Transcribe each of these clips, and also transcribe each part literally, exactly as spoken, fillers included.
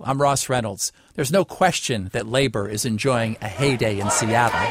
I'm Ross Reynolds. There's no question that labor is enjoying a heyday in Seattle.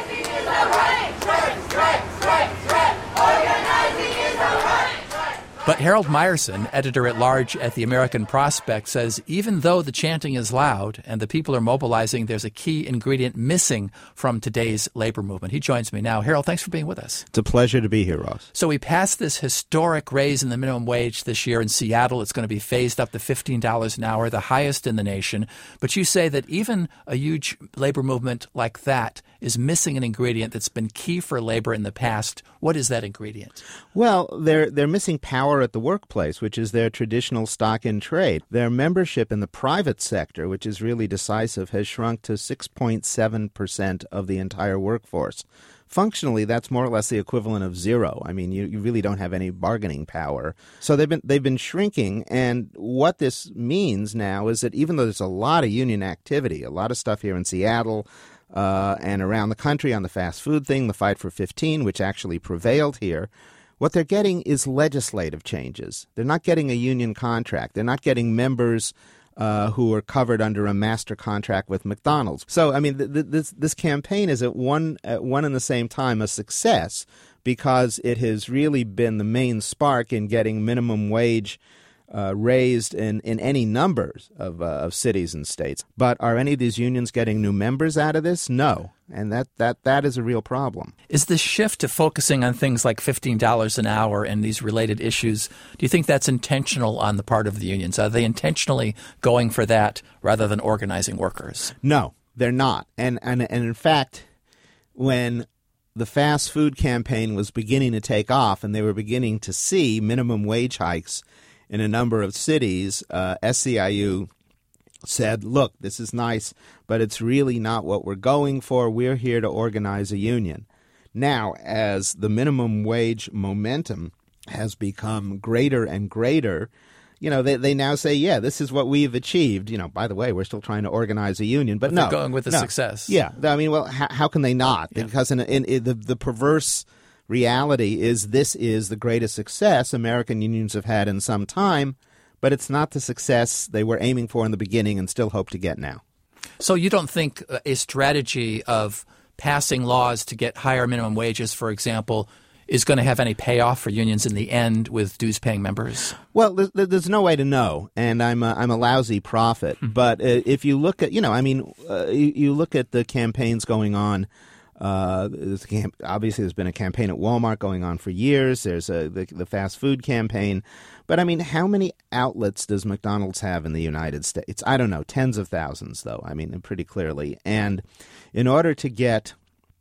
But Harold Meyerson, editor-at-large at the American Prospect, says even though the chanting is loud and the people are mobilizing, there's a key ingredient missing from today's labor movement. He joins me now. Harold, thanks for being with us. It's a pleasure to be here, Ross. So we passed this historic raise in the minimum wage this year in Seattle. It's going to be phased up to fifteen dollars an hour, the highest in the nation. But you say that even a huge labor movement like that is missing an ingredient that's been key for labor in the past. What is that ingredient? Well, they're they're missing power at the workplace, which is their traditional stock in trade. Their membership in the private sector, which is really decisive, has shrunk to six point seven percent of the entire workforce. Functionally, that's more or less the equivalent of zero. I mean, you, you really don't have any bargaining power. So they've been they've been shrinking, and what this means now is that even though there's a lot of union activity, a lot of stuff here in Seattle, Uh, and around the country on the fast food thing, the Fight for fifteen, which actually prevailed here, what they're getting is legislative changes. They're not getting a union contract. They're not getting members uh, who are covered under a master contract with McDonald's. So, I mean, th- th- this this campaign is at one at one and the same time a success because it has really been the main spark in getting minimum wage Uh, raised in, in any numbers of, uh, of cities and states. But are any of these unions getting new members out of this? No. And that, that, that is a real problem. Is the shift to focusing on things like fifteen dollars an hour and these related issues, do you think that's intentional on the part of the unions? Are they intentionally going for that rather than organizing workers? No, they're not. And, and, and in fact, when the fast food campaign was beginning to take off and they were beginning to see minimum wage hikes in a number of cities, uh, S C I U said, look, this is nice, but it's really not what we're going for. We're here to organize a union. Now, as the minimum wage momentum has become greater and greater, you know, they, they now say, yeah, this is what we've achieved. You know, by the way, we're still trying to organize a union. But, but no. They're going with the no. success. Yeah. I mean, well, how, how can they not? Yeah. Because in, in, in the, the perverse reality is this is the greatest success American unions have had in some time, but it's not the success they were aiming for in the beginning and still hope to get now. So you don't think a strategy of passing laws to get higher minimum wages, for example, is going to have any payoff for unions in the end with dues-paying members? Well, there's, there's no way to know, and I'm a, I'm a lousy prophet. But uh, if you look at, you know, I mean, uh, you, you look at the campaigns going on. Uh, obviously, there's been a campaign at Walmart going on for years. There's a, the, the fast food campaign. But, I mean, how many outlets does McDonald's have in the United States? I don't know, tens of thousands, though, I mean, pretty clearly. And in order to get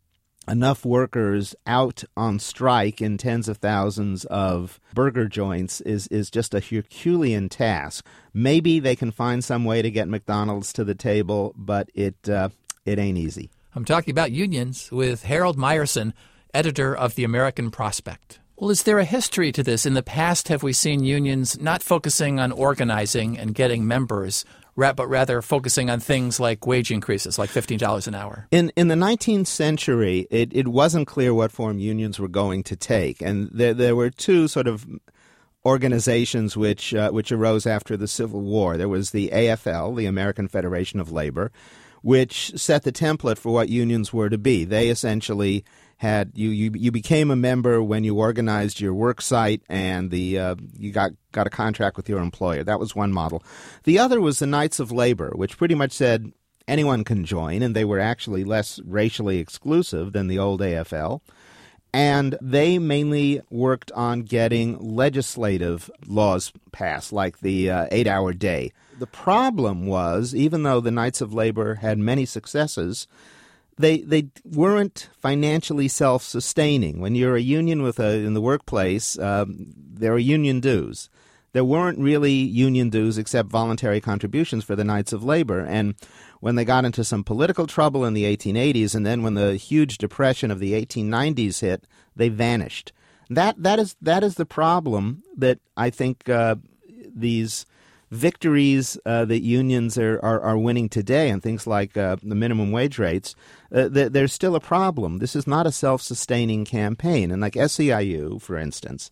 enough workers out on strike in tens of thousands of burger joints is, is just a Herculean task. Maybe they can find some way to get McDonald's to the table, but it uh, it ain't easy. I'm talking about unions with Harold Meyerson, editor of the American Prospect. Well, is there a history to this? In the past, have we seen unions not focusing on organizing and getting members, but rather focusing on things like wage increases, like fifteen dollars an hour? In in the nineteenth century, it, it wasn't clear what form unions were going to take. And there, there were two sort of organizations which uh, which arose after the Civil War. There was the A F L, the American Federation of Labor, which set the template for what unions were to be. They essentially had you you, you became a member when you organized your work site and the uh, you got, got a contract with your employer. That was one model. The other was the Knights of Labor, which pretty much said anyone can join, and they were actually less racially exclusive than the old A F L. And they mainly worked on getting legislative laws passed, like the uh, eight-hour day. The problem was, even though the Knights of Labor had many successes, they they weren't financially self-sustaining. When you're a union with a in the workplace, um, there are union dues. There weren't really union dues except voluntary contributions for the Knights of Labor. And when they got into some political trouble in the eighteen eighties, and then when the huge depression of the eighteen nineties hit, they vanished. That that is that is the problem that I think uh, these victories uh, that unions are, are, are winning today, and things like uh, the minimum wage rates, uh, th- there's still a problem. This is not a self-sustaining campaign. And like S E I U, for instance,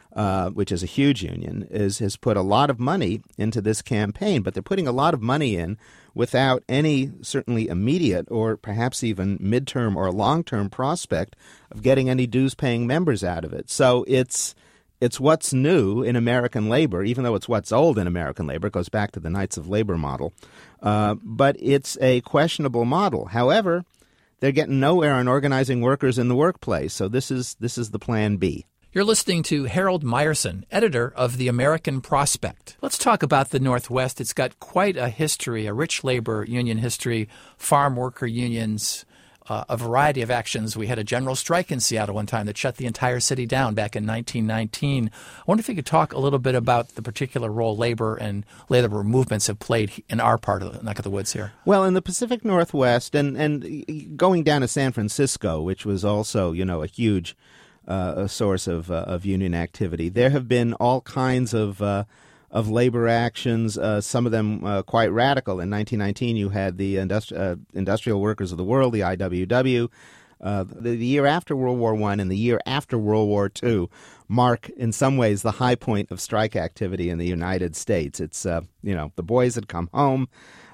uh, which is a huge union, is has put a lot of money into this campaign, but they're putting a lot of money in without any certainly immediate or perhaps even midterm or long-term prospect of getting any dues-paying members out of it. So it's it's what's new in American labor, even though it's what's old in American labor. It goes back to the Knights of Labor model. Uh, but it's a questionable model. However, they're getting nowhere on organizing workers in the workplace. So this is this is the plan B. You're listening to Harold Meyerson, editor of The American Prospect. Let's talk about the Northwest. It's got quite a history, a rich labor union history, farm worker unions, uh, a variety of actions. We had a general strike in Seattle one time that shut the entire city down back in nineteen nineteen. I wonder if you could talk a little bit about the particular role labor and labor movements have played in our part of the neck of the woods here. Well, in the Pacific Northwest and, and going down to San Francisco, which was also, you know, a huge Uh, a source of uh, of union activity. There have been all kinds of uh, of labor actions, uh, some of them uh, quite radical. In nineteen nineteen, you had the Industri- uh, Industrial Workers of the World, the I W W. Uh, the, the year after World War One and the year after World War Two mark, in some ways, the high point of strike activity in the United States. It's, uh, you know, the boys had come home.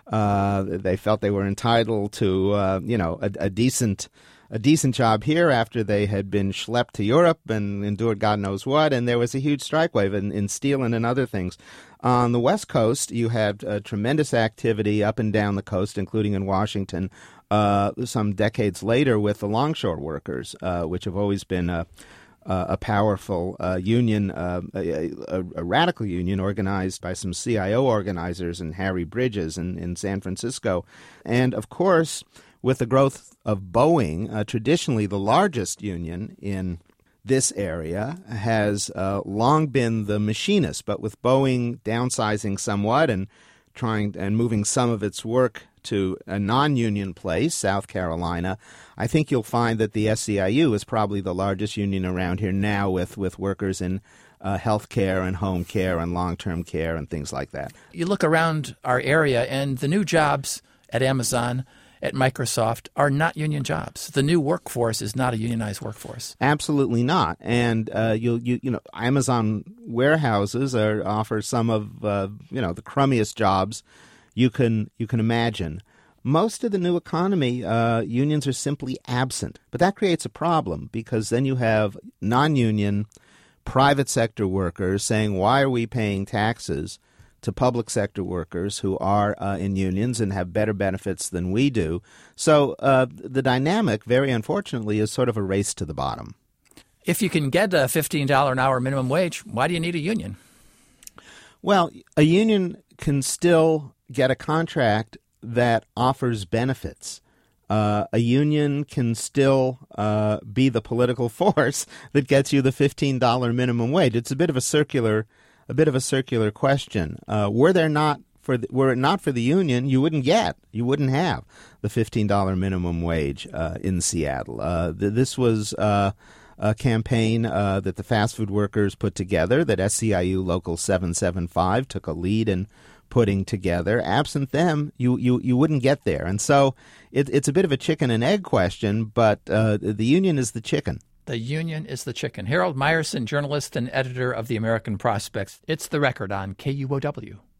Uh, they felt they were entitled to, uh, you know, a, a decent a decent job here after they had been schlepped to Europe and endured God knows what, and there was a huge strike wave in, in steel and in other things. On the West Coast, you had uh, tremendous activity up and down the coast, including in Washington, uh, some decades later with the longshore workers, uh, which have always been a, a powerful uh, union, uh, a, a, a radical union organized by some C I O organizers and Harry Bridges in, in San Francisco. And, of course, with the growth of Boeing, uh, traditionally the largest union in this area has uh, long been the machinists, but with Boeing downsizing somewhat and trying and moving some of its work to a non-union place, South Carolina, I think you'll find that the S C I U is probably the largest union around here now with, with workers in uh, health care and home care and long-term care and things like that. You look around our area and the new jobs at Amazon, at Microsoft, are not union jobs. The new workforce is not a unionized workforce. Absolutely not. And uh, you you you know, Amazon warehouses are offer some of uh, you know the crummiest jobs you can you can imagine. Most of the new economy, uh, unions are simply absent. But that creates a problem because then you have non-union private sector workers saying, "Why are we paying taxes to public sector workers who are uh, in unions and have better benefits than we do?" So uh, the dynamic, very unfortunately, is sort of a race to the bottom. If you can get a fifteen dollars an hour minimum wage, why do you need a union? Well, a union can still get a contract that offers benefits. Uh, a union can still uh, be the political force that gets you the fifteen dollars minimum wage. It's a bit of a circular A bit of a circular question. Uh, were there not for the, were it not for the union, you wouldn't get, you wouldn't have the fifteen dollars minimum wage uh, in Seattle. Uh, th- this was uh, a campaign uh, that the fast food workers put together, that S C I U Local seven seventy-five took a lead in putting together. Absent them, you you, you wouldn't get there. And so it, it's a bit of a chicken and egg question, but uh, the union is the chicken. The union is the chicken. Harold Meyerson, journalist and editor of The American Prospect. It's The Record on K U O W.